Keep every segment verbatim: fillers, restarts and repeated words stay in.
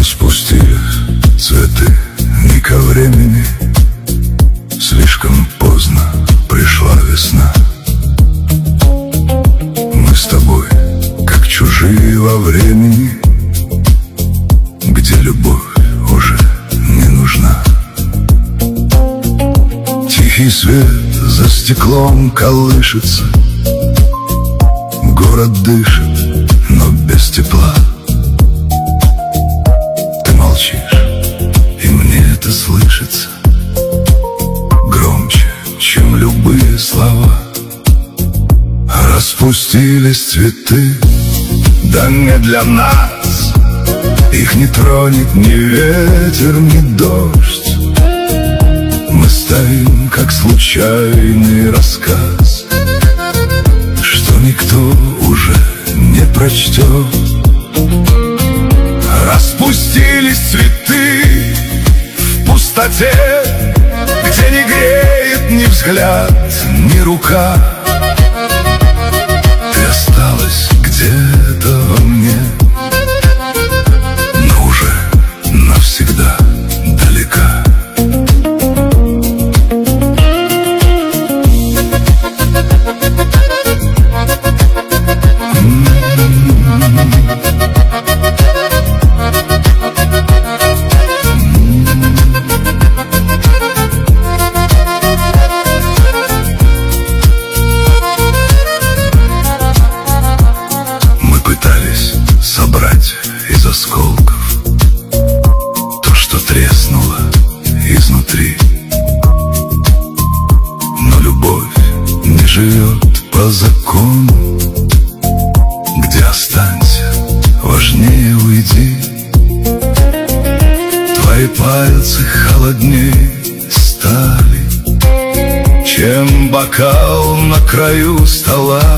Распустились цветы не ко времени, слишком поздно пришла весна. Мы с тобой как чужие во времени, где любовь уже не нужна. Тихий свет за стеклом колышется, город дышит, но без тепла. Ты молчишь, и мне это слышится громче, чем любые слова. Распустились цветы, да не для нас. Их не тронет ни ветер, ни дождь. Мы стоим, как случайный рассказ, что никто уже не прочтет. Распустились цветы в пустоте, где не греет ни взгляд, ни рука. Ты осталась где-то во мне, но уже навсегда далека. Из осколков то, что треснуло изнутри. Но любовь не живет по закону, где останься, важнее уйди. Твои пальцы холоднее стали, чем бокал на краю стола.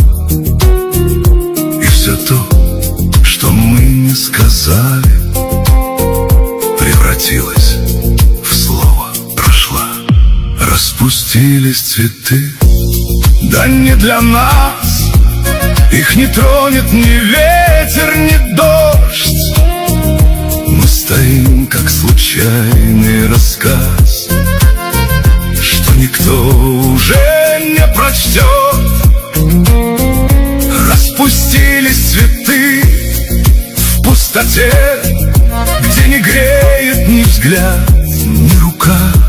И все то, что мы не сказали, превратилась в слово «прошла». Распустились цветы, да не для нас. Их не тронет ни ветер, ни дождь. Мы стоим, как случайный рассказ, что никто уже не прочтет. Распустились цветы в пустоте, где не греет ни взгляд, ни рука.